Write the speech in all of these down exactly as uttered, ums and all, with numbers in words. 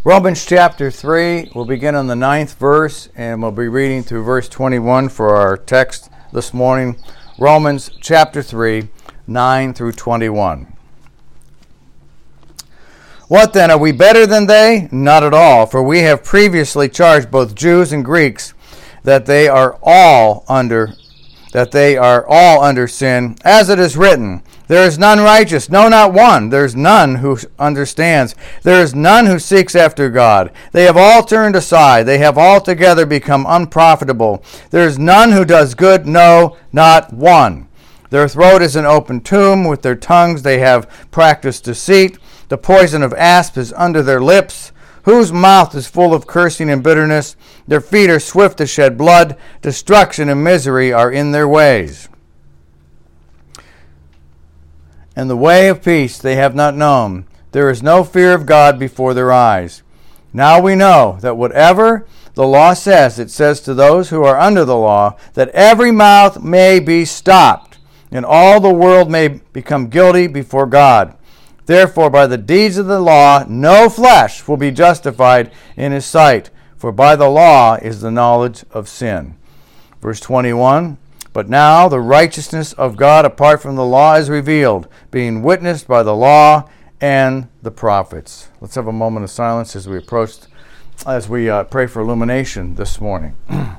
Romans chapter three, we'll begin on the ninth verse, and we'll be reading through verse twenty-one for our text this morning. Romans chapter three, nine through twenty-one. What then, are we better than they? Not at all, for we have previously charged both Jews and Greeks that they are all under that they are all under sin, as it is written, there is none righteous, no, not one. There is none who understands. There is none who seeks after God. They have all turned aside. They have altogether become unprofitable. There is none who does good, no, not one. Their throat is an open tomb. With their tongues they have practiced deceit. The poison of asp is under their lips, whose mouth is full of cursing and bitterness. Their feet are swift to shed blood. Destruction and misery are in their ways. And the way of peace they have not known. There is no fear of God before their eyes. Now we know that whatever the law says, it says to those who are under the law, that every mouth may be stopped, and all the world may become guilty before God. Therefore, by the deeds of the law, no flesh will be justified in his sight, for by the law is the knowledge of sin. Verse twenty-one, but now the righteousness of God apart from the law is revealed, being witnessed by the law and the prophets. Let's have a moment of silence as we approach, as we uh, pray for illumination this morning.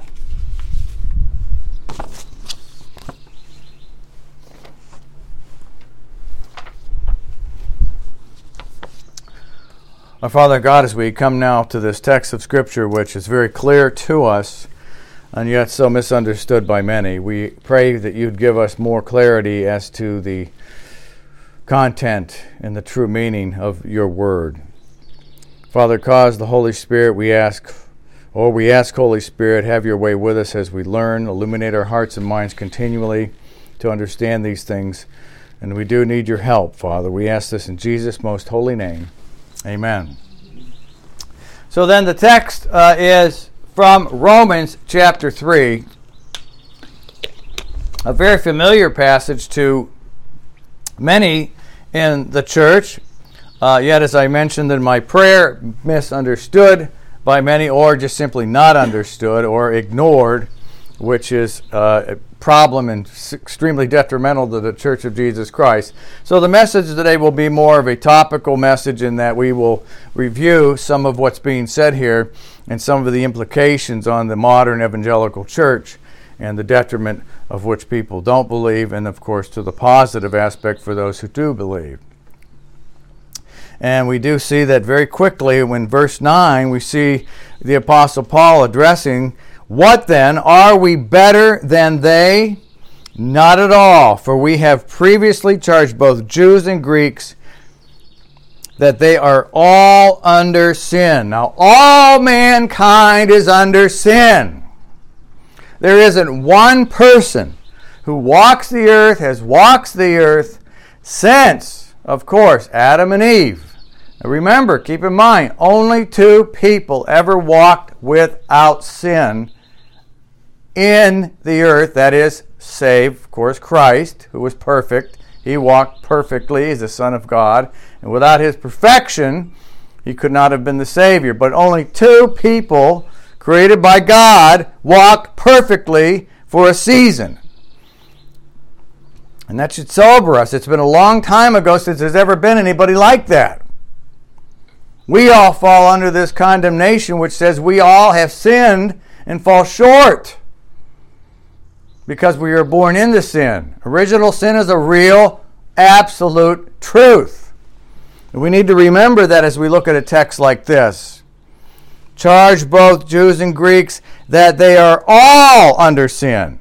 Our Father God, as we come now to this text of Scripture, which is very clear to us, and yet so misunderstood by many, we pray that you'd give us more clarity as to the content and the true meaning of your word. Father, cause the Holy Spirit, we ask, or we ask, Holy Spirit, have your way with us as we learn, illuminate our hearts and minds continually to understand these things. And we do need your help, Father. We ask this in Jesus' most holy name. Amen. So then the text uh, is from Romans chapter three, a very familiar passage to many in the church, uh, yet as I mentioned in my prayer, misunderstood by many, or just simply not understood or ignored, which is uh, a problem and extremely detrimental to the Church of Jesus Christ. So the message today will be more of a topical message in that we will review some of what's being said here and some of the implications on the modern evangelical church and the detriment of which people don't believe, and of course to the positive aspect for those who do believe. And we do see that very quickly when verse nine we see the Apostle Paul addressing, what then? Are we better than they? Not at all, for we have previously charged both Jews and Greeks that they are all under sin. Now, all mankind is under sin. There isn't one person who walks the earth, has walked the earth since, of course, Adam and Eve. Now remember, keep in mind, only two people ever walked without sin in the earth, that is, save, of course, Christ, who was perfect. He walked perfectly as the Son of God, and without his perfection, he could not have been the Savior. But only two people created by God walked perfectly for a season. And that should sober us. It's been a long time ago since there's ever been anybody like that. We all fall under this condemnation which says we all have sinned and fall short because we are born into sin. Original sin is a real, absolute truth. And we need to remember that as we look at a text like this. Charge both Jews and Greeks that they are all under sin.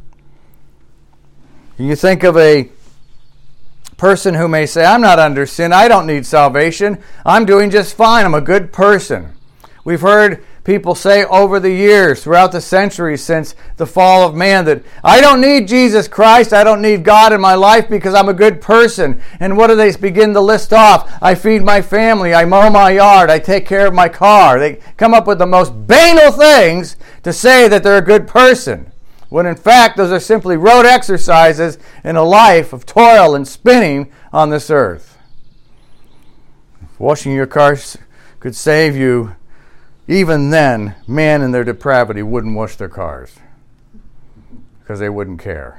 You think of a person who may say, I'm not under sin, I don't need salvation, I'm doing just fine, I'm a good person. We've heard people say over the years, throughout the centuries since the fall of man, that I don't need Jesus Christ, I don't need God in my life because I'm a good person. And what do they begin to list off? I feed my family, I mow my yard, I take care of my car. They come up with the most banal things to say that they're a good person, when in fact those are simply rote exercises in a life of toil and spinning on this earth. Washing your car could save you, even then, man in their depravity wouldn't wash their cars because they wouldn't care.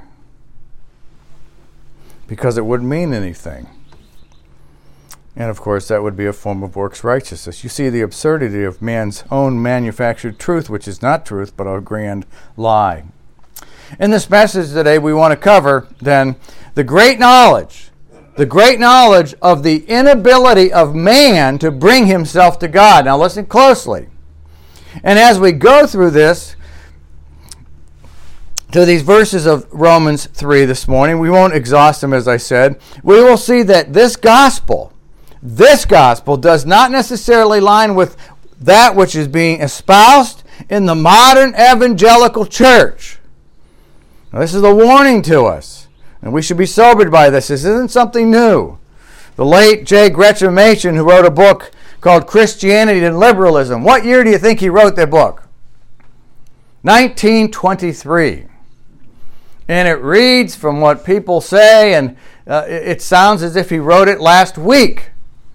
Because it wouldn't mean anything. And of course, that would be a form of works righteousness. You see the absurdity of man's own manufactured truth, which is not truth, but a grand lie. In this message today, we want to cover, then, the great knowledge, the great knowledge of the inability of man to bring himself to God. Now listen closely. And as we go through this, to these verses of Romans three this morning, we won't exhaust them as I said, we will see that this gospel, this gospel does not necessarily line with that which is being espoused in the modern evangelical church. Now, this is a warning to us, and we should be sobered by this. This isn't something new. The late J. Gresham Machen, who wrote a book called Christianity and Liberalism, what year do you think he wrote that book? nineteen twenty-three. And it reads from what people say, and uh, it sounds as if he wrote it last week.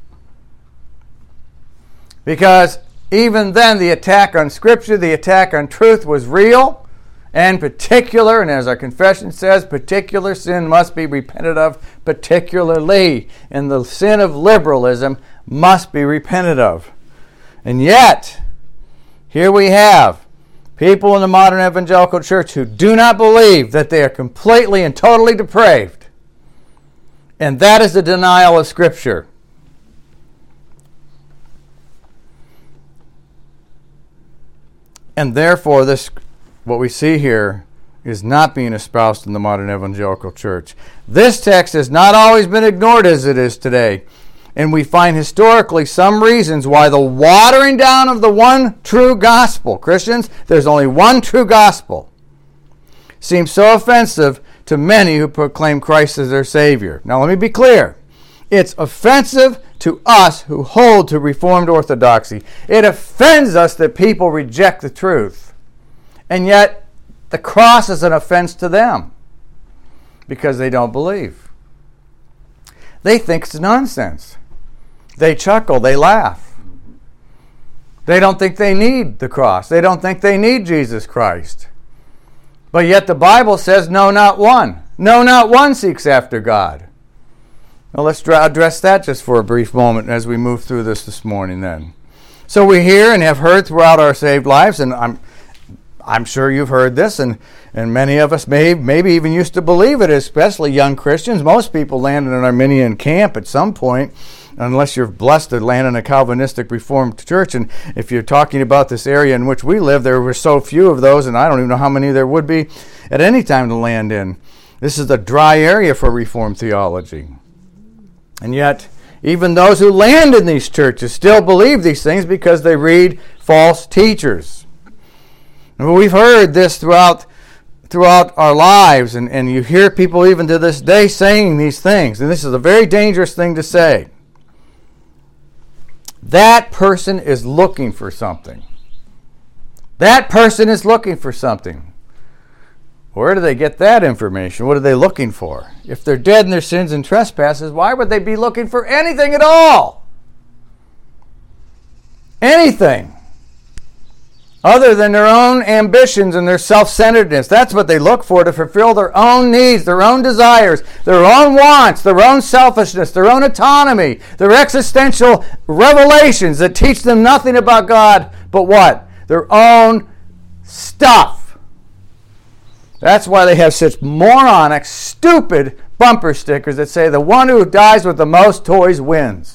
Because even then, the attack on Scripture, the attack on truth was real and particular, and as our confession says, particular sin must be repented of particularly, and the sin of liberalism must be repented of. And yet, here we have people in the modern evangelical church who do not believe that they are completely and totally depraved. And that is the denial of Scripture. And therefore, this, what we see here, is not being espoused in the modern evangelical church. This text has not always been ignored as it is today. And we find historically some reasons why the watering down of the one true gospel, Christians, there's only one true gospel, seems so offensive to many who proclaim Christ as their Savior. Now let me be clear. It's offensive to us who hold to Reformed orthodoxy. It offends us that people reject the truth. And yet, the cross is an offense to them because they don't believe. They think it's nonsense. They chuckle, they laugh. They don't think they need the cross. They don't think they need Jesus Christ. But yet the Bible says, no, not one. No, not one seeks after God. Now let's address that just for a brief moment as we move through this this morning then. So we hear and have heard throughout our saved lives, and I'm I'm sure you've heard this, and, and many of us may maybe even used to believe it, especially young Christians. Most people land in an Arminian camp at some point, unless you're blessed to land in a Calvinistic Reformed church. And if you're talking about this area in which we live, there were so few of those, and I don't even know how many there would be at any time to land in. This is a dry area for Reformed theology. And yet, even those who land in these churches still believe these things because they read false teachers. And we've heard this throughout throughout our lives, and, and you hear people even to this day saying these things. And this is a very dangerous thing to say. That person is looking for something. That person is looking for something. Where do they get that information? What are they looking for? If they're dead in their sins and trespasses, why would they be looking for anything at all? Anything. Other than their own ambitions and their self-centeredness. That's what they look for, to fulfill their own needs, their own desires, their own wants, their own selfishness, their own autonomy, their existential revelations that teach them nothing about God but what? Their own stuff. That's why they have such moronic, stupid bumper stickers that say the one who dies with the most toys wins.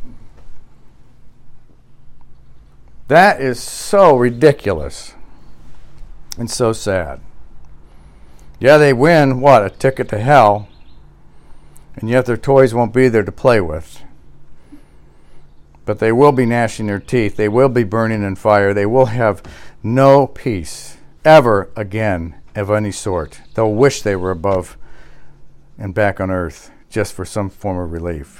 That is so ridiculous and so sad. Yeah, they win, what, a ticket to hell, and yet their toys won't be there to play with. But they will be gnashing their teeth. They will be burning in fire. They will have no peace ever again of any sort. They'll wish they were above and back on earth just for some form of relief.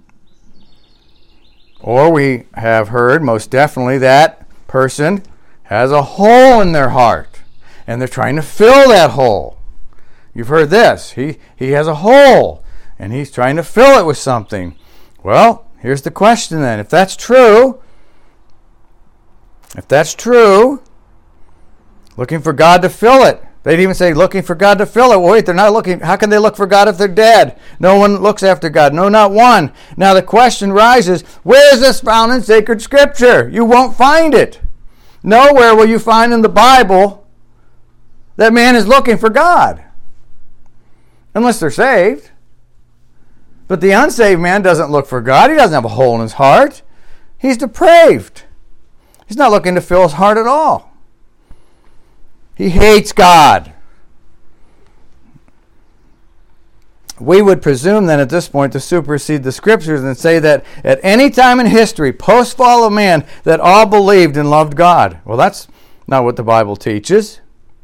Or we have heard, most definitely, that person has a hole in their heart, and they're trying to fill that hole. You've heard this. He, he has a hole, and he's trying to fill it with something. Well, here's the question then. If that's true, If that's true, looking for God to fill it. They'd even say looking for God to fill it. Well, wait, they're not looking. How can they look for God if they're dead? No one looks after God. No, not one. Now the question rises, where is this found in sacred scripture? You won't find it. Nowhere will you find in the Bible that man is looking for God. Unless they're saved. But the unsaved man doesn't look for God. He doesn't have a hole in his heart. He's depraved. He's not looking to fill his heart at all. He hates God. We would presume then at this point to supersede the scriptures and say that at any time in history, post-fall of man, that all believed and loved God. Well, that's not what the Bible teaches.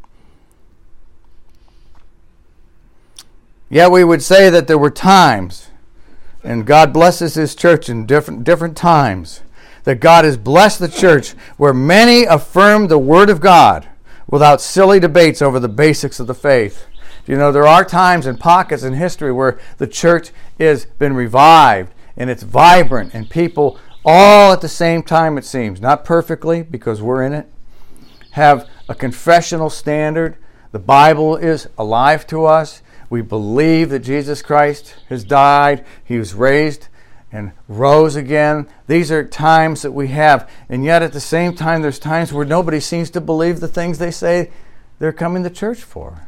Yet we would say that there were times, and God blesses his church in different, different times, that God has blessed the church where many affirmed the word of God without silly debates over the basics of the faith. You know, there are times and pockets in history where the church has been revived and it's vibrant and people all at the same time, it seems, not perfectly because we're in it, have a confessional standard. The Bible is alive to us. We believe that Jesus Christ has died. He was raised and rose again. These are times that we have. And yet at the same time, there's times where nobody seems to believe the things they say they're coming to church for.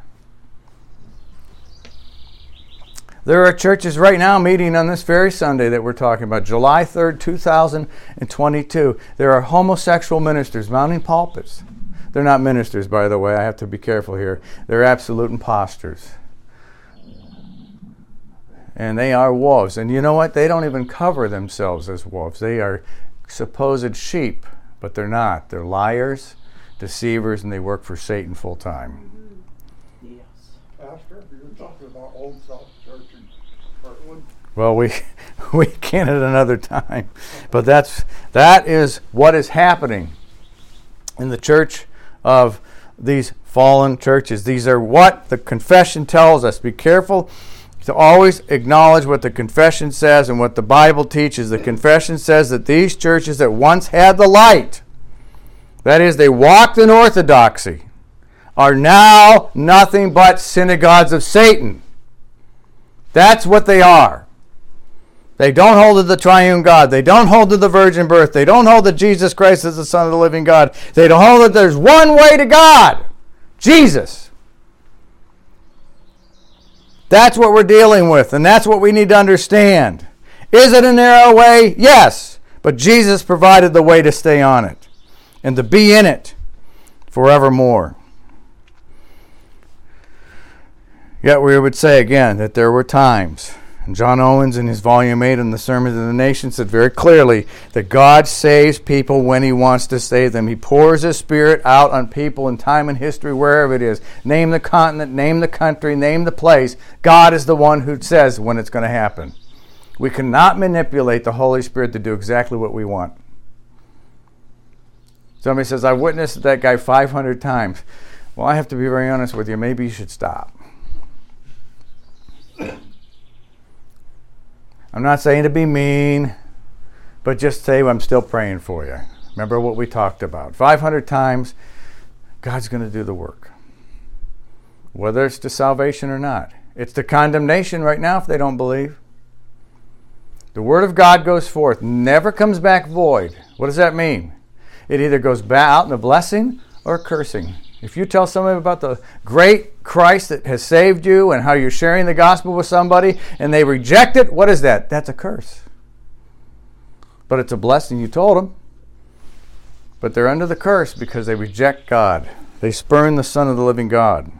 There are churches right now meeting on this very Sunday that we're talking about, July third, two thousand twenty-two. There are homosexual ministers mounting pulpits. They're not ministers, by the way. I have to be careful here. They're absolute imposters. And they are wolves. And you know what? They don't even cover themselves as wolves. They are supposed sheep, but they're not. They're liars, deceivers, and they work for Satan full time. Yes. Pastor, you're talking about Old South Church in Kirtland. Well, we we can at another time. But that's that is what is happening in the church of these fallen churches. These are what the confession tells us. Be careful to always acknowledge what the confession says and what the Bible teaches. The confession says that these churches that once had the light, that is, they walked in orthodoxy, are now nothing but synagogues of Satan. That's what they are. They don't hold to the triune God. They don't hold to the virgin birth. They don't hold that Jesus Christ is the Son of the living God. They don't hold that there's one way to God, Jesus. That's what we're dealing with, and that's what we need to understand. Is it a narrow way? Yes. But Jesus provided the way to stay on it and to be in it forevermore. Yet we would say again that there were times, and John Owens in his volume eight on the Sermons of the Nation said very clearly that God saves people when he wants to save them. He pours his Spirit out on people in time and history, wherever it is. Name the continent, name the country, name the place. God is the one who says when it's going to happen. We cannot manipulate the Holy Spirit to do exactly what we want. Somebody says, I witnessed that guy five hundred times. Well, I have to be very honest with you. Maybe you should stop. I'm not saying to be mean, but just say I'm still praying for you. Remember what we talked about. five hundred times, God's going to do the work. Whether it's to salvation or not. It's to condemnation right now if they don't believe. The Word of God goes forth, never comes back void. What does that mean? It either goes back out in a blessing or a cursing. If you tell somebody about the great Christ that has saved you and how you're sharing the gospel with somebody and they reject it, what is that? That's a curse. But it's a blessing. You told them. But they're under the curse because they reject God. They spurn the Son of the living God.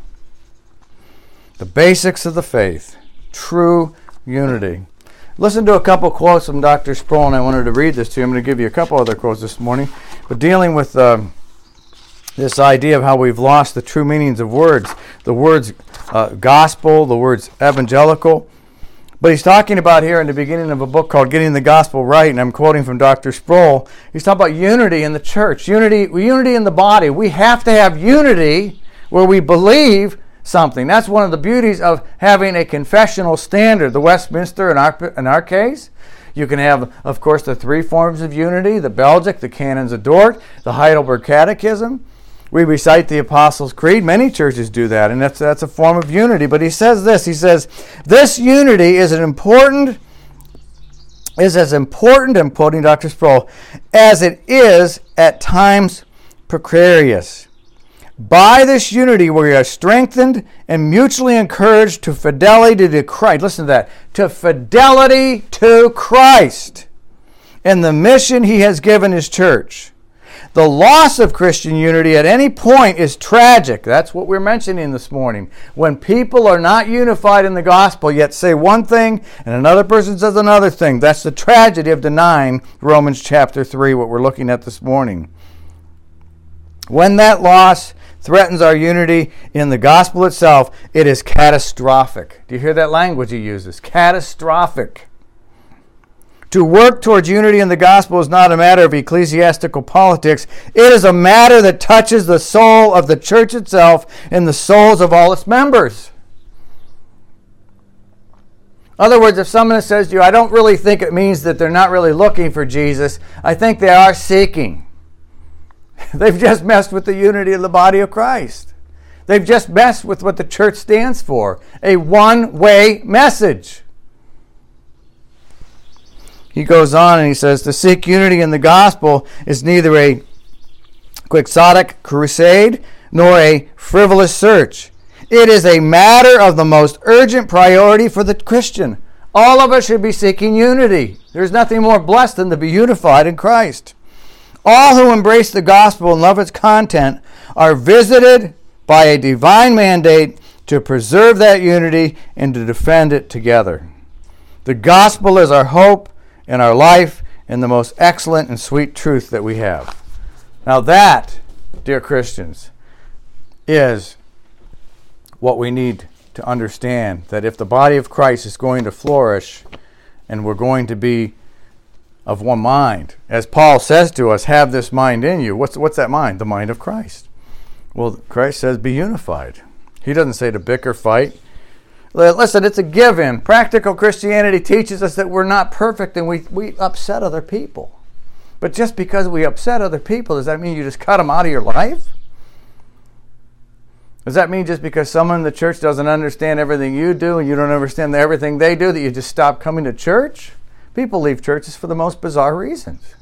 The basics of the faith. True unity. Listen to a couple quotes from Doctor Sproul, and I wanted to read this to you. I'm going to give you a couple other quotes this morning. But dealing with uh, this idea of how we've lost the true meanings of words. The words uh, gospel, the words evangelical. But he's talking about here in the beginning of a book called Getting the Gospel Right, and I'm quoting from Doctor Sproul. He's talking about unity in the church, unity, unity in the body. We have to have unity where we believe something. That's one of the beauties of having a confessional standard. The Westminster, in our in our case, You can have, of course, the three forms of unity, the Belgic, the Canons of Dort, the Heidelberg Catechism. We recite the Apostles' Creed. Many churches do that, and that's, that's a form of unity. But he says this, he says, this unity is an important, is as important, I'm quoting Doctor Sproul, as it is at times precarious. By this unity we are strengthened and mutually encouraged to fidelity to Christ. Listen to that. To fidelity to Christ and the mission he has given his church. The loss of Christian unity at any point is tragic. That's what we're mentioning this morning. When people are not unified in the gospel, yet say one thing and another person says another thing. That's the tragedy of denying Romans chapter three, what we're looking at this morning. When that loss threatens our unity in the gospel itself, it is catastrophic. Do you hear that language he uses? Catastrophic. To work towards unity in the gospel is not a matter of ecclesiastical politics. It is a matter that touches the soul of the church itself and the souls of all its members. In other words, if someone says to you, I don't really think it means that they're not really looking for Jesus, I think they are seeking. They've just messed with the unity of the body of Christ. They've just messed with what the church stands for, a one-way message. He goes on and he says, to seek unity in the gospel is neither a quixotic crusade nor a frivolous search. It is a matter of the most urgent priority for the Christian. All of us should be seeking unity. There's nothing more blessed than to be unified in Christ. All who embrace the gospel and love its content are visited by a divine mandate to preserve that unity and to defend it together. The gospel is our hope and our life and the most excellent and sweet truth that we have. Now that, dear Christians, is what we need to understand, that if the body of Christ is going to flourish and we're going to be of one mind, as Paul says to us, have this mind in you. What's what's that mind? The mind of Christ. Well, Christ says be unified. He doesn't say to bicker, fight. Listen, it's a given. Practical Christianity teaches us that we're not perfect and we, we upset other people. But just because we upset other people, does that mean you just cut them out of your life? Does that mean just because someone in the church doesn't understand everything you do and you don't understand everything they do that you just stop coming to church? People leave churches for the most bizarre reasons.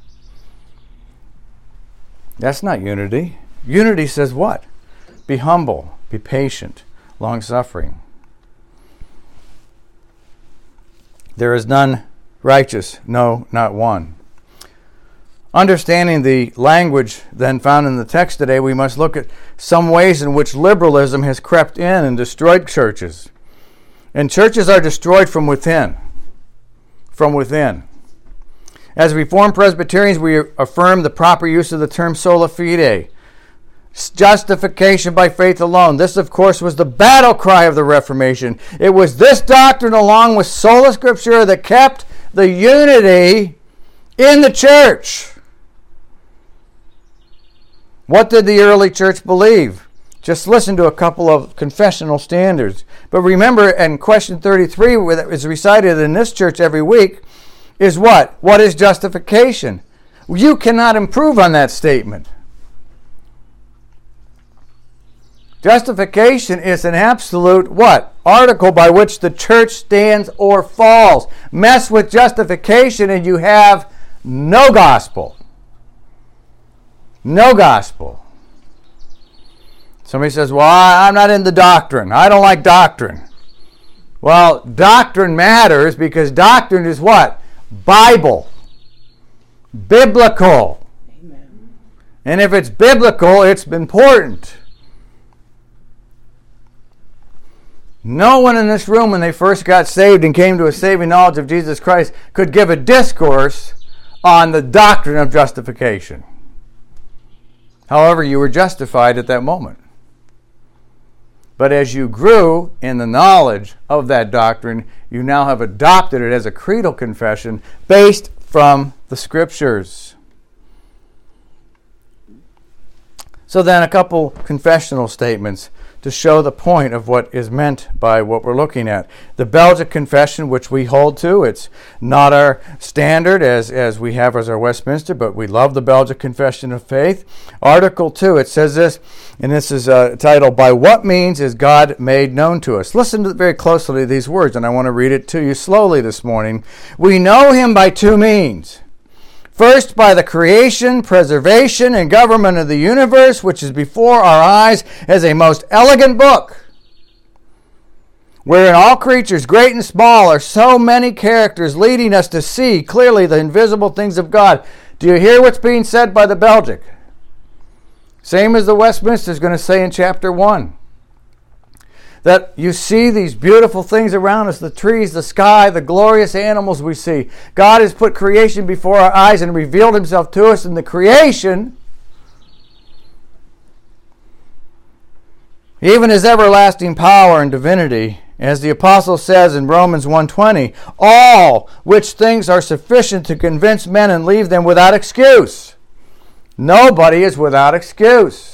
That's not unity. Unity says what? Be humble, be patient, long-suffering. There is none righteous, no, not one. Understanding the language then found in the text today, we must look at some ways in which liberalism has crept in and destroyed churches. And churches are destroyed from within. From within. As Reformed Presbyterians, we affirm the proper use of the term sola fide, justification by faith alone. This, of course, was the battle cry of the Reformation. It was this doctrine, along with sola scriptura, that kept the unity in the church. What did the early church believe? Just listen to a couple of confessional standards. But remember, in question thirty-three, that is recited in this church every week, is what? What is justification? You cannot improve on that statement. Justification is an absolute what? Article by which the church stands or falls. Mess with justification and you have no gospel. No gospel. Somebody says, well, I'm not into doctrine. I don't like doctrine. Well, doctrine matters because doctrine is what? Bible. Biblical. Amen. And if it's biblical, it's important. No one in this room, when they first got saved and came to a saving knowledge of Jesus Christ, could give a discourse on the doctrine of justification. However, you were justified at that moment. But as you grew in the knowledge of that doctrine, you now have adopted it as a creedal confession based from the Scriptures. So then a couple confessional statements. to show the point of what is meant by what we're looking at. The Belgic Confession, which we hold to, it's not our standard as, as we have as our Westminster, but we love the Belgic Confession of Faith. Article two, it says this, and this is uh, titled, By What Means is God Made Known to Us? Listen to very closely to these words, and I want to read it to you slowly this morning. We know him by two means. First, by the creation, preservation, and government of the universe, which is before our eyes as a most elegant book, wherein all creatures, great and small, are so many characters leading us to see clearly the invisible things of God. Do you hear what's being said by the Belgic? Same as the Westminster is going to say in chapter one. That you see these beautiful things around us, the trees, the sky, the glorious animals we see. God has put creation before our eyes and revealed himself to us in the creation. Even his everlasting power and divinity, as the apostle says in Romans one twenty, all which things are sufficient to convince men and leave them without excuse. Nobody is without excuse.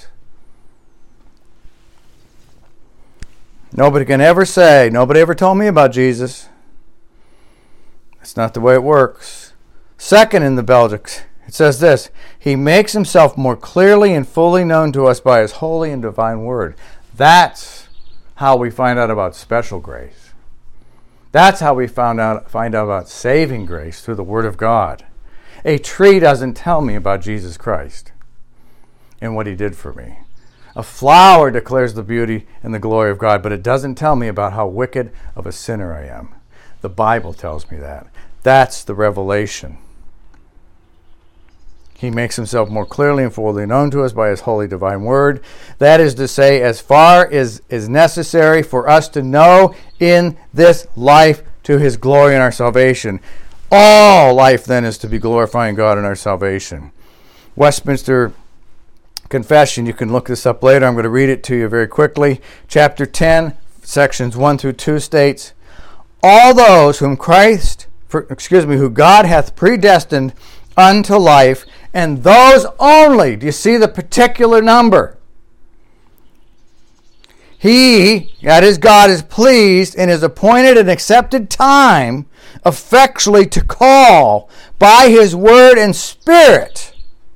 Nobody can ever say, nobody ever told me about Jesus. That's not the way it works. Second, in the Belgics, it says this, he makes himself more clearly and fully known to us by his holy and divine word. That's how we find out about special grace. That's how we found out, find out about saving grace through the word of God. A tree doesn't tell me about Jesus Christ and what he did for me. A flower declares the beauty and the glory of God, but it doesn't tell me about how wicked of a sinner I am. The Bible tells me that. That's the revelation. He makes himself more clearly and fully known to us by his holy divine word. That is to say, as far as is necessary for us to know in this life to his glory and our salvation. All life then is to be glorifying God in our salvation. Westminster Confession, you can look this up later. I'm going to read it to you very quickly. Chapter ten, sections one through two states, all those whom Christ, for, excuse me, who God hath predestined unto life, and those only, do you see the particular number? He, that is God, is pleased and is appointed an accepted time effectually to call by his word and spirit.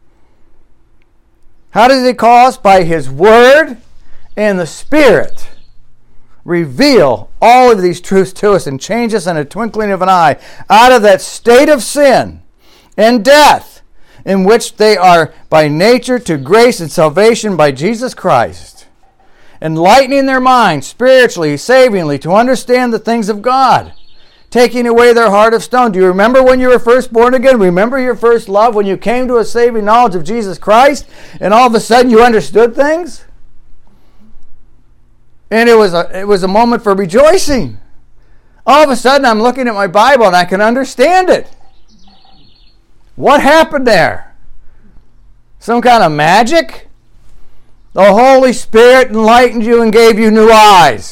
How does he call us? By his word and the Spirit. Reveal all of these truths to us and change us in a twinkling of an eye out of that state of sin and death in which they are by nature to grace and salvation by Jesus Christ. Enlightening their minds spiritually, savingly, to understand the things of God. Taking away their heart of stone. Do you remember when you were first born again? Remember your first love when you came to a saving knowledge of Jesus Christ and all of a sudden you understood things? And it was a, it was a moment for rejoicing. All of a sudden I'm looking at my Bible and I can understand it. What happened there? Some kind of magic? The Holy Spirit enlightened you and gave you new eyes.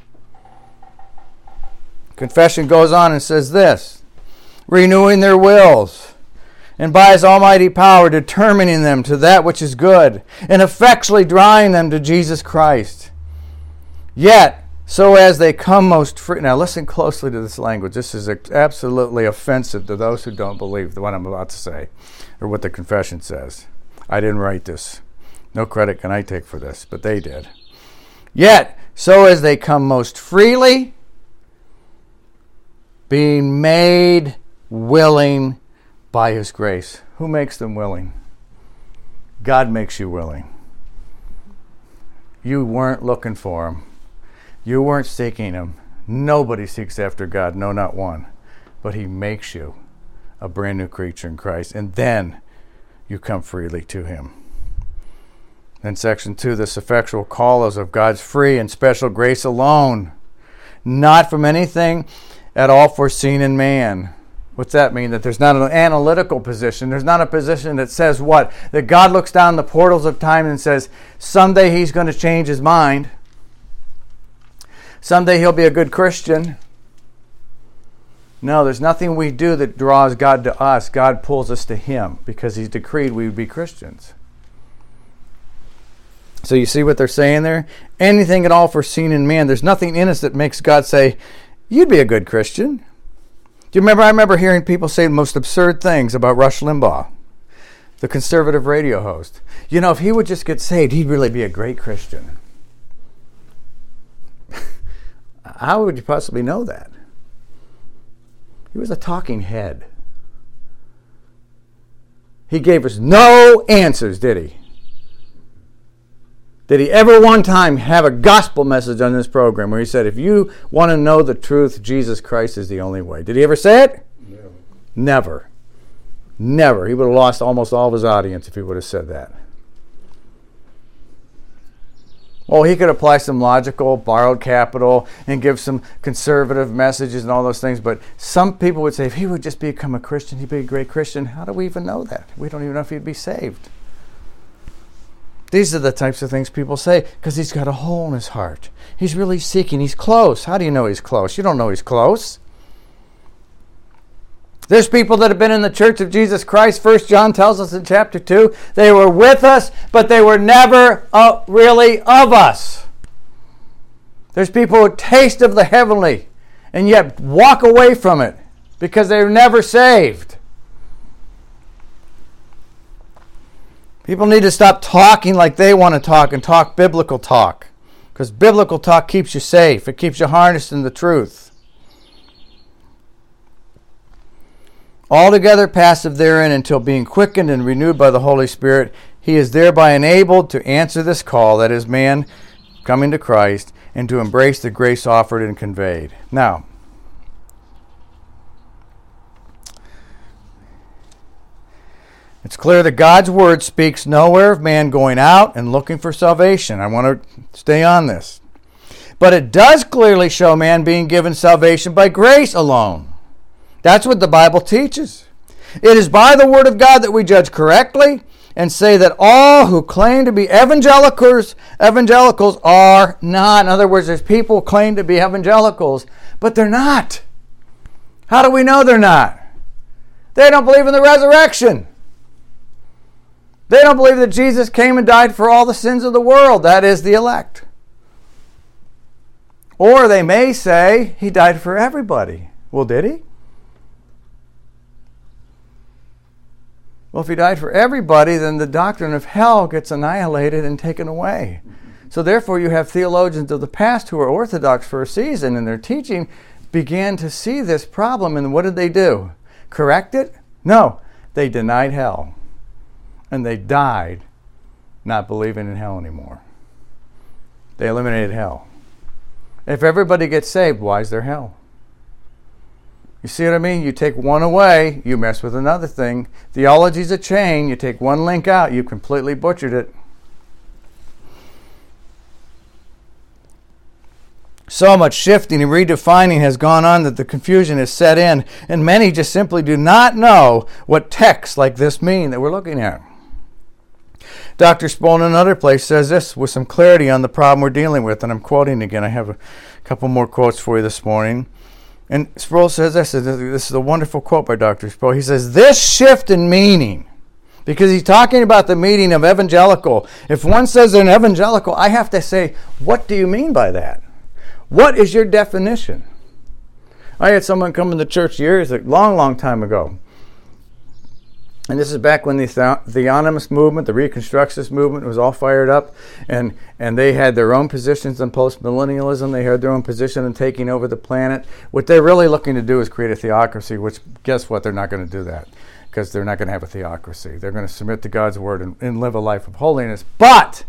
Confession goes on and says this, renewing their wills, and by his almighty power determining them to that which is good, and effectually drawing them to Jesus Christ. Yet, so as they come most free. Now listen closely to this language. This is absolutely offensive to those who don't believe what I'm about to say, or what the confession says. I didn't write this. No credit can I take for this, but they did. Yet, so as they come most freely, being made willing by his grace. Who makes them willing? God makes you willing. You weren't looking for him. You weren't seeking him. Nobody seeks after God, no, not one. But he makes you a brand new creature in Christ, and then you come freely to him. Then section two, this effectual call is of God's free and special grace alone, not from anything at all foreseen in man. What's that mean? That there's not an analytical position. There's not a position that says what? That God looks down the portals of time and says, someday he's going to change his mind. Someday he'll be a good Christian. No, there's nothing we do that draws God to us. God pulls us to him because he's decreed we would be Christians. So you see what they're saying there? Anything at all foreseen in man. There's nothing in us that makes God say, you'd be a good Christian. Do you remember? I remember hearing people say the most absurd things about Rush Limbaugh, the conservative radio host. You know, if he would just get saved, he'd really be a great Christian. How would you possibly know that? He was a talking head. He gave us no answers, did he? Did he ever one time have a gospel message on this program where he said, if you want to know the truth, Jesus Christ is the only way? Did he ever say it? Never. Never. Never. He would have lost almost all of his audience if he would have said that. Well, he could apply some logical, borrowed capital and give some conservative messages and all those things, but some people would say, if he would just become a Christian, he'd be a great Christian. How do we even know that? We don't even know if he'd be saved. These are the types of things people say because he's got a hole in his heart. He's really seeking. He's close. How do you know he's close? You don't know he's close. There's people that have been in the Church of Jesus Christ. First John tells us in chapter two, they were with us, but they were never uh, really of us. There's people who taste of the heavenly and yet walk away from it because they're never saved. People need to stop talking like they want to talk and talk biblical talk. Because biblical talk keeps you safe. It keeps you harnessed in the truth. Altogether passive therein until being quickened and renewed by the Holy Spirit, he is thereby enabled to answer this call, that is, man coming to Christ, and to embrace the grace offered and conveyed. Now, it's clear that God's word speaks nowhere of man going out and looking for salvation. I want to stay on this. But it does clearly show man being given salvation by grace alone. That's what the Bible teaches. It is by the word of God that we judge correctly and say that all who claim to be evangelicals, evangelicals are not. In other words, there's people who claim to be evangelicals, but they're not. How do we know they're not? They don't believe in the resurrection. They don't believe that Jesus came and died for all the sins of the world. That is the elect. Or they may say, he died for everybody. Well, did he? Well, if he died for everybody, then the doctrine of hell gets annihilated and taken away. So therefore, you have theologians of the past who were orthodox for a season, and their teaching began to see this problem. And what did they do? Correct it? No. They denied hell. And they died not believing in hell anymore. They eliminated hell. If everybody gets saved, why is there hell? You see what I mean? You take one away, you mess with another thing. Theology's a chain. You take one link out, you completely butchered it. So much shifting and redefining has gone on that the confusion is set in, and many just simply do not know what texts like this mean that we're looking at. Doctor Sproul in another place says this with some clarity on the problem we're dealing with, and I'm quoting again. I have a couple more quotes for you this morning. And Sproul says this, this is a wonderful quote by Doctor Sproul. He says, this shift in meaning, because he's talking about the meaning of evangelical. If one says they're an evangelical, I have to say, what do you mean by that? What is your definition? I had someone come into church years, a long, long time ago. And this is back when the Theonomist movement, the Reconstructionist movement was all fired up. And, and they had their own positions on post-millennialism. They had their own position in taking over the planet. What they're really looking to do is create a theocracy, which, guess what? They're not going to do that. Because they're not going to have a theocracy. They're going to submit to God's word and, and live a life of holiness. But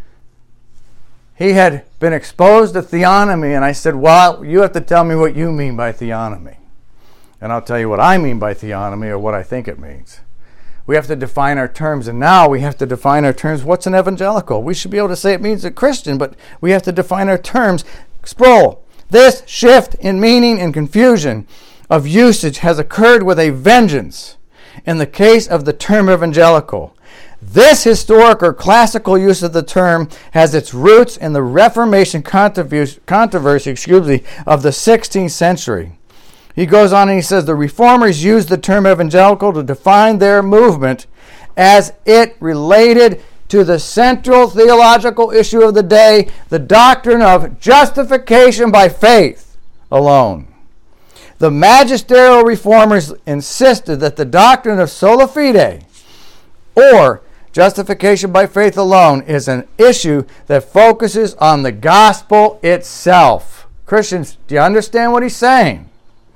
he had been exposed to theonomy. And I said, well, you have to tell me what you mean by theonomy. And I'll tell you what I mean by theonomy, or what I think it means. We have to define our terms, and now we have to define our terms. What's an evangelical? We should be able to say it means a Christian, but we have to define our terms. Sproul, this shift in meaning and confusion of usage has occurred with a vengeance in the case of the term evangelical. This historic or classical use of the term has its roots in the Reformation controversy, controversy excuse me, of the sixteenth century. He goes on and he says, the reformers used the term evangelical to define their movement as it related to the central theological issue of the day, the doctrine of justification by faith alone. The magisterial reformers insisted that the doctrine of sola fide, or justification by faith alone, is an issue that focuses on the gospel itself. Christians, do you understand what he's saying?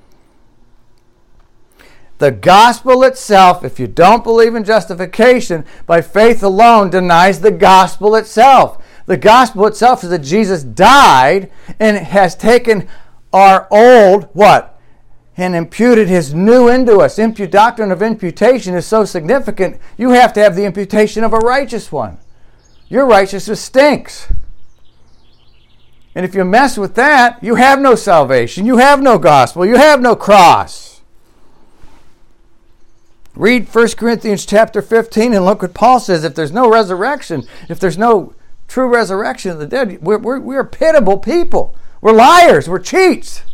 The gospel itself, if you don't believe in justification by faith alone, denies the gospel itself. The gospel itself is that Jesus died and has taken our old, what? And imputed his new into us. Impu- doctrine of imputation is so significant, you have to have the imputation of a righteous one. Your righteousness stinks. And if you mess with that, you have no salvation, you have no gospel, you have no cross. Read First Corinthians chapter fifteen and look what Paul says. If there's no resurrection, if there's no true resurrection of the dead, we're, we're, we're pitiable people. We're liars, we're cheats.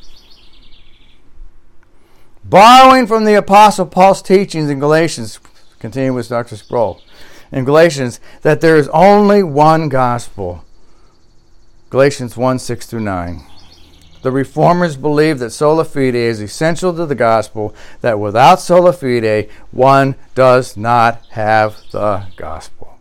Borrowing from the Apostle Paul's teachings in Galatians, continue with Doctor Sproul, in Galatians, that there is only one gospel. Galatians one, six through nine. The Reformers believe that sola fide is essential to the gospel, that without sola fide, one does not have the gospel.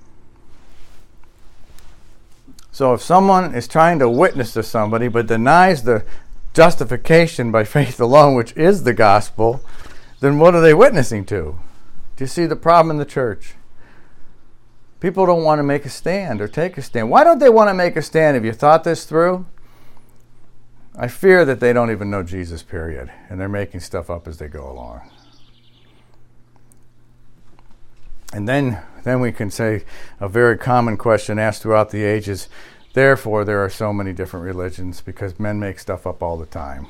So if someone is trying to witness to somebody but denies the justification by faith alone, which is the gospel, then what are they witnessing to? Do you see the problem in the church? People don't want to make a stand or take a stand. Why don't they want to make a stand? Have you thought this through? I fear that they don't even know Jesus, period, and they're making stuff up as they go along. And then, then we can say a very common question asked throughout the ages, therefore, there are so many different religions because men make stuff up all the time.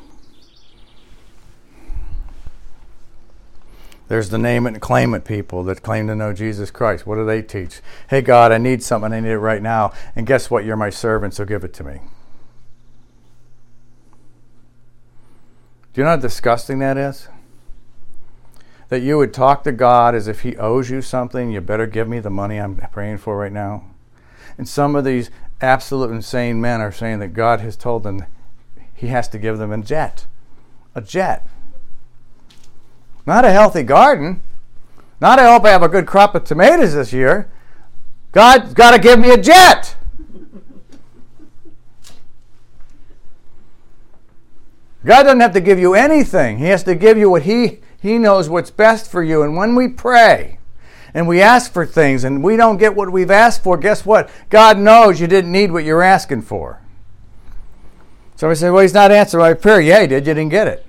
There's the name it and claim it people that claim to know Jesus Christ. What do they teach? Hey, God, I need something. I need it right now. And guess what? You're my servant, so give it to me. Do you know how disgusting that is? That you would talk to God as if he owes you something. You better give me the money I'm praying for right now. And some of these absolute insane men are saying that God has told them he has to give them a jet. A jet. Not a healthy garden. Not I hope I have a good crop of tomatoes this year. God's got to give me a jet. God doesn't have to give you anything. He has to give you what he, he knows what's best for you. And when we pray and we ask for things and we don't get what we've asked for, guess what? God knows you didn't need what you're asking for. Somebody said, well, he's not answering my prayer. Yeah, he did. You didn't get it.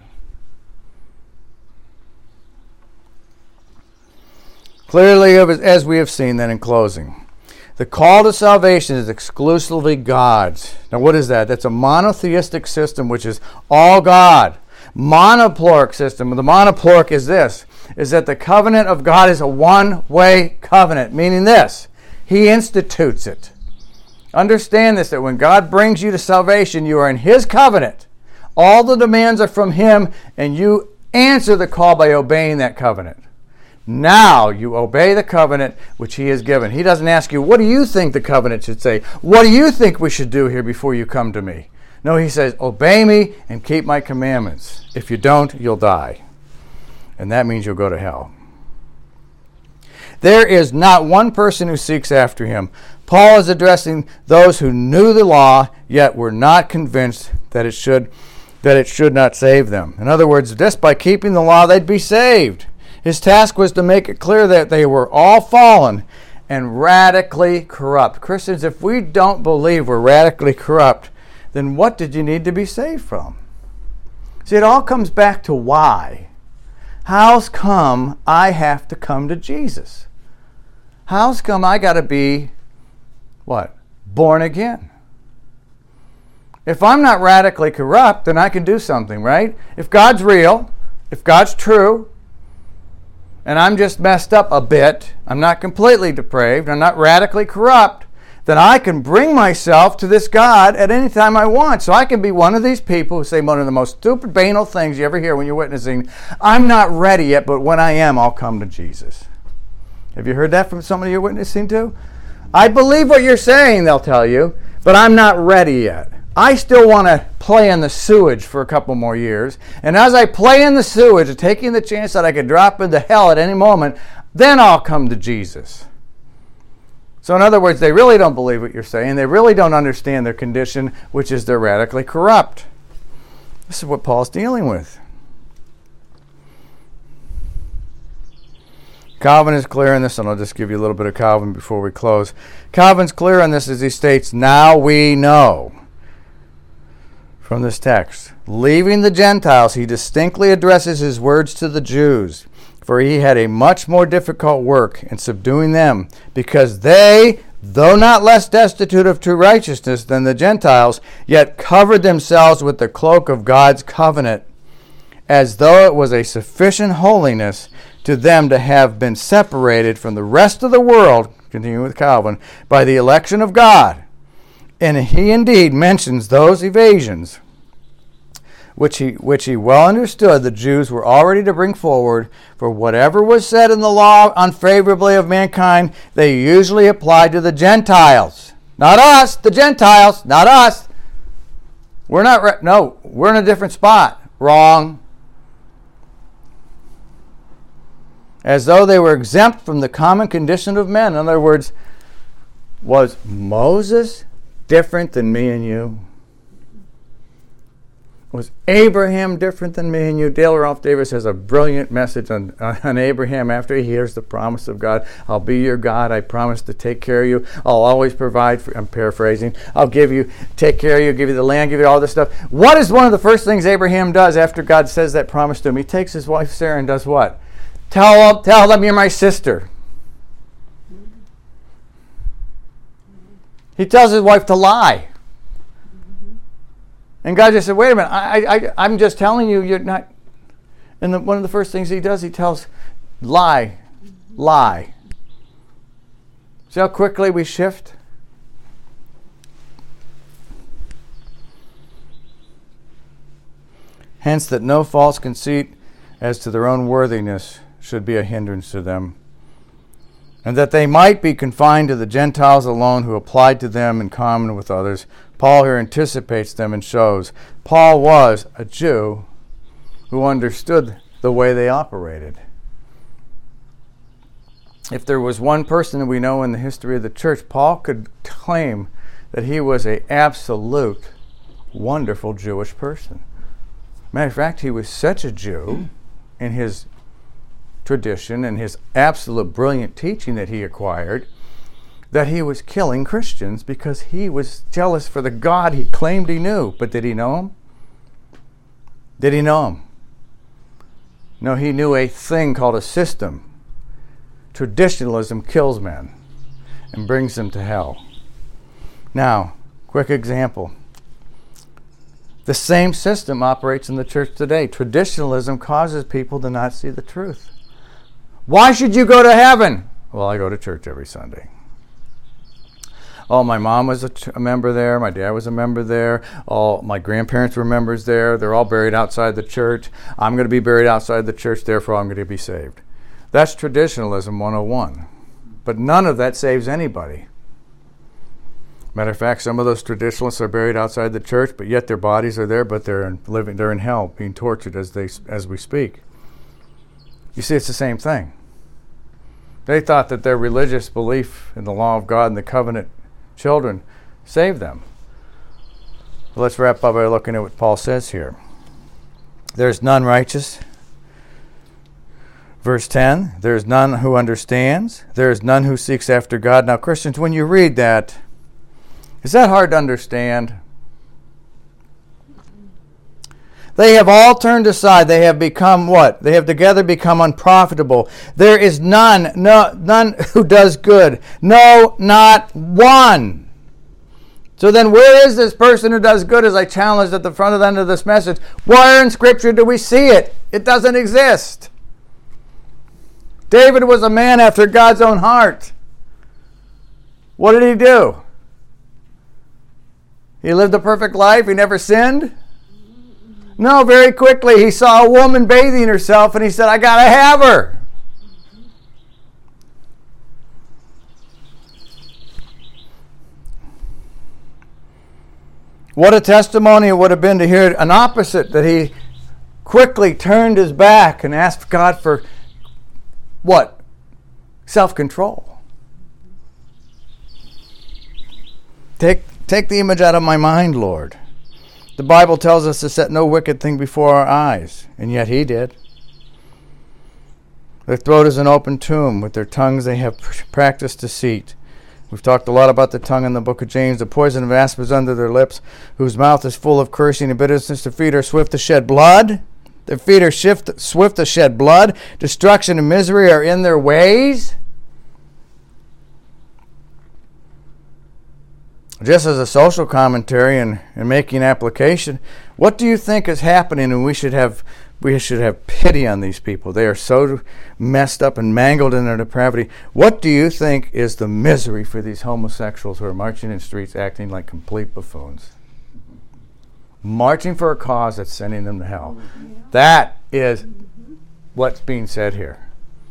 Clearly, as we have seen then in closing, the call to salvation is exclusively God's. Now what is that? That's a monotheistic system which is all God. Monoploric system. The monoploric is this, is that the covenant of God is a one-way covenant, meaning this, he institutes it. Understand this, that when God brings you to salvation, you are in his covenant. All the demands are from him, and you answer the call by obeying that covenant. Now you obey the covenant which he has given. He doesn't ask you, what do you think the covenant should say? What do you think we should do here before you come to me? No, he says, obey me and keep my commandments. If you don't, you'll die. And that means you'll go to hell. There is not one person who seeks after him. Paul is addressing those who knew the law, yet were not convinced that it should, that it should not save them. In other words, just by keeping the law, they'd be saved. His task was to make it clear that they were all fallen and radically corrupt. Christians, if we don't believe we're radically corrupt, then what did you need to be saved from? See, it all comes back to why. How's come I have to come to Jesus? How's come I got to be, what, born again? If I'm not radically corrupt, then I can do something, right? If God's real, if God's true, and I'm just messed up a bit, I'm not completely depraved, I'm not radically corrupt, then I can bring myself to this God at any time I want. So I can be one of these people who say one of the most stupid, banal things you ever hear when you're witnessing, I'm not ready yet, but when I am, I'll come to Jesus. Have you heard that from somebody you're witnessing to? I believe what you're saying, they'll tell you, but I'm not ready yet. I still want to play in the sewage for a couple more years. And as I play in the sewage, taking the chance that I could drop into hell at any moment, then I'll come to Jesus. So in other words, they really don't believe what you're saying. They really don't understand their condition, which is they're radically corrupt. This is what Paul's dealing with. Calvin is clear on this, and I'll just give you a little bit of Calvin before we close. Calvin's clear on this as he states, now we know from this text. Leaving the Gentiles, he distinctly addresses his words to the Jews, for he had a much more difficult work in subduing them, because they, though not less destitute of true righteousness than the Gentiles, yet covered themselves with the cloak of God's covenant, as though it was a sufficient holiness to them to have been separated from the rest of the world, continuing with Calvin, by the election of God. And he indeed mentions those evasions, which he, which he well understood the Jews were already to bring forward, for whatever was said in the law unfavorably of mankind, they usually applied to the Gentiles. Not us, the Gentiles, not us. We're not, re- no, we're in a different spot. Wrong. As though they were exempt from the common condition of men. In other words, was Moses different than me and you? Was Abraham different than me and you? Dale Ralph Davis has a brilliant message on, on Abraham after he hears the promise of God. I'll be your God. I promise to take care of you. I'll always provide for, I'm paraphrasing. I'll give you, take care of you, give you the land, give you all this stuff. What is one of the first things Abraham does after God says that promise to him? He takes his wife Sarah and does what? Tell them, tell them you're my sister. He tells his wife to lie. And God just said, wait a minute, I, I, I'm just telling you, you're not. And the, one of the first things he does, he tells, lie, lie. See how quickly we shift? Hence that no false conceit as to their own worthiness should be a hindrance to them, and that they might be confined to the Gentiles alone who applied to them in common with others. Paul here anticipates them and shows Paul was a Jew who understood the way they operated. If there was one person that we know in the history of the church, Paul could claim that he was an absolute wonderful Jewish person. Matter of fact, he was such a Jew in his tradition and his absolute brilliant teaching that he acquired, that he was killing Christians because he was jealous for the God he claimed he knew. But did he know him? Did he know him? No, he knew a thing called a system. Traditionalism kills men and brings them to hell. Now, quick example. The same system operates in the church today. Traditionalism causes people to not see the truth. Why should you go to heaven? Well, I go to church every Sunday. Oh, my mom was a, ch- a member there. My dad was a member there. All my grandparents were members there. They're all buried outside the church. I'm going to be buried outside the church, therefore I'm going to be saved. That's traditionalism one oh one. But none of that saves anybody. Matter of fact, some of those traditionalists are buried outside the church, but yet their bodies are there, but they're in, living, they're in hell, being tortured as they as we speak. You see, it's the same thing. They thought that their religious belief in the law of God and the covenant children saved them. Well, let's wrap up by looking at what Paul says here. There's none righteous. Verse ten, there's none who understands. There's none who seeks after God. Now, Christians, when you read that, is that hard to understand? They have all turned aside. They have become what? They have together become unprofitable. There is none, no, none who does good. No, not one. So then where is this person who does good, as I challenged at the front of the end of this message? Where in Scripture do we see it? It doesn't exist. David was a man after God's own heart. What did he do? He lived a perfect life. He never sinned. No, very quickly he saw a woman bathing herself and he said, I got to have her. What a testimony it would have been to hear an opposite, that he quickly turned his back and asked God for what? Self-control. Take, take the image out of my mind, Lord. The Bible tells us to set no wicked thing before our eyes, and yet he did. Their throat is an open tomb. With their tongues they have practiced deceit. We've talked a lot about the tongue in the book of James. The poison of asp is under their lips, whose mouth is full of cursing and bitterness. Their feet are swift to shed blood. Their feet are shift, swift to shed blood. Destruction and misery are in their ways. Just as a social commentary and, and making application, what do you think is happening? And we should have we should have pity on these people. They are so messed up and mangled in their depravity. What do you think is the misery for these homosexuals who are marching in streets acting like complete buffoons? Marching for a cause that's sending them to hell. That is what's being said here.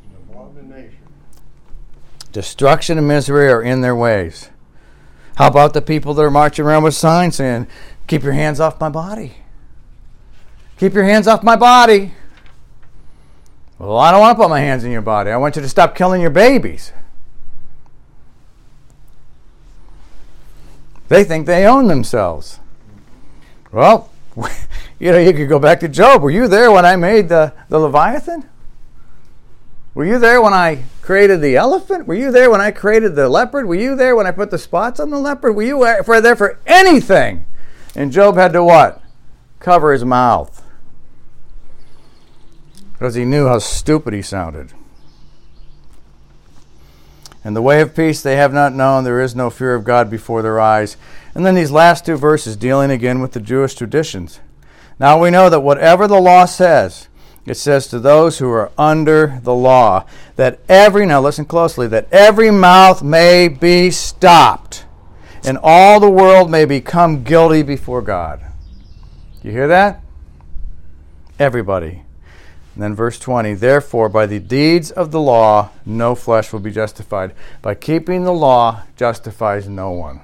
Destruction and misery are in their ways. How about the people that are marching around with signs saying, keep your hands off my body? Keep your hands off my body. Well, I don't want to put my hands in your body. I want you to stop killing your babies. They think they own themselves. Well, you know, you could go back to Job. Were you there when I made the, the Leviathan? Were you there when I created the elephant? Were you there when I created the leopard? Were you there when I put the spots on the leopard? Were you there for anything? And Job had to what? Cover his mouth. Because he knew how stupid he sounded. And the way of peace they have not known. There is no fear of God before their eyes. And then these last two verses dealing again with the Jewish traditions. Now we know that whatever the law says, it says to those who are under the law, that every, now listen closely, that every mouth may be stopped, and all the world may become guilty before God. You hear that? Everybody. And then verse twenty, therefore by the deeds of the law no flesh will be justified. By keeping the law justifies no one.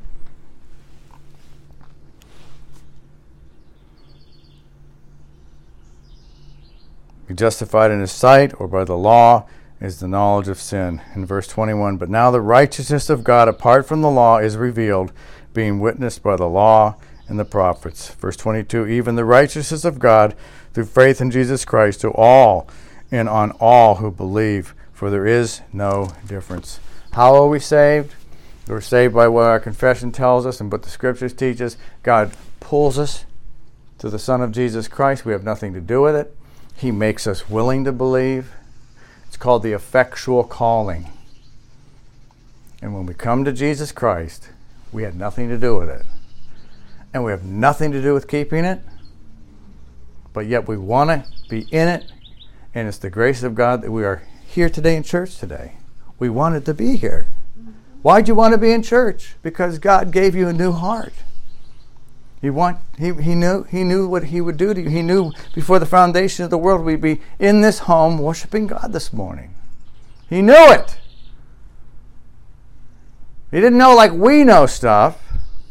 Be justified in his sight, or by the law, is the knowledge of sin. In verse twenty-one, but now the righteousness of God apart from the law is revealed, being witnessed by the law and the prophets. Verse twenty-two, even the righteousness of God through faith in Jesus Christ to all and on all who believe, for there is no difference. How are we saved? We're saved by what our confession tells us and what the scriptures teach us. God pulls us to the Son of Jesus Christ. We have nothing to do with it. He makes us willing to believe. It's called the effectual calling. And when we come to Jesus Christ, we had nothing to do with it. And we have nothing to do with keeping it. But yet we want to be in it. And it's the grace of God that we are here today in church today. We wanted to be here. Why'd you want to be in church? Because God gave you a new heart. He want he he knew he knew what he would do to you. He knew before the foundation of the world we'd be in this home worshiping God this morning. He knew it. He didn't know like we know stuff.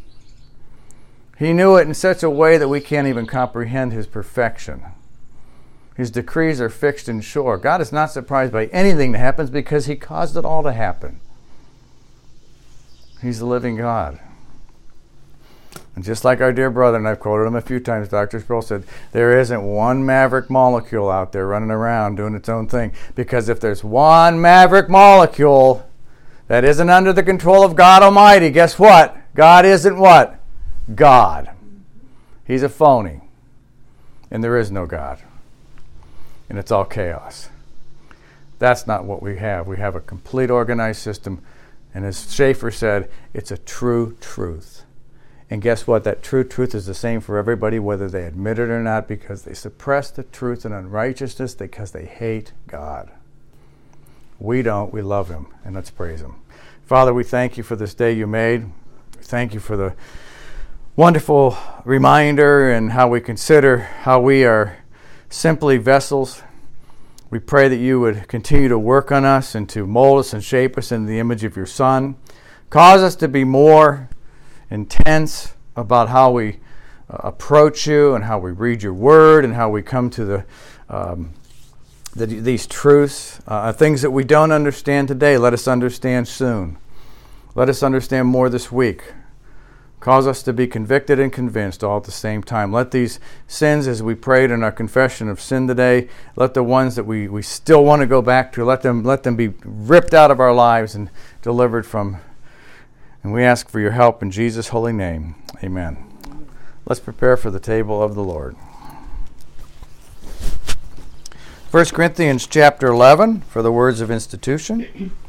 He knew it in such a way that we can't even comprehend his perfection. His decrees are fixed and sure. God is not surprised by anything that happens because he caused it all to happen. He's the living God. And just like our dear brother, and I've quoted him a few times, Doctor Sproul said, there isn't one maverick molecule out there running around doing its own thing. Because if there's one maverick molecule that isn't under the control of God Almighty, guess what? God isn't what? God. He's a phony. And there is no God. And it's all chaos. That's not what we have. We have a complete organized system. And as Schaeffer said, it's a true truth. And guess what? That true truth is the same for everybody, whether they admit it or not, because they suppress the truth and unrighteousness because they hate God. We don't. We love him. And let's praise him. Father, we thank you for this day you made. We thank you for the wonderful reminder and how we consider how we are simply vessels. We pray that you would continue to work on us and to mold us and shape us in the image of your Son. Cause us to be more intense about how we uh, approach you and how we read your word and how we come to the, um, the these truths, uh, things that we don't understand today. Let us understand soon. Let us understand more this week. Cause us to be convicted and convinced all at the same time. Let these sins, as we prayed in our confession of sin today, let the ones that we, we still want to go back to, let them let them be ripped out of our lives and delivered from. And we ask for your help in Jesus' holy name. Amen. Let's prepare for the table of the Lord. First Corinthians chapter eleven for the words of institution.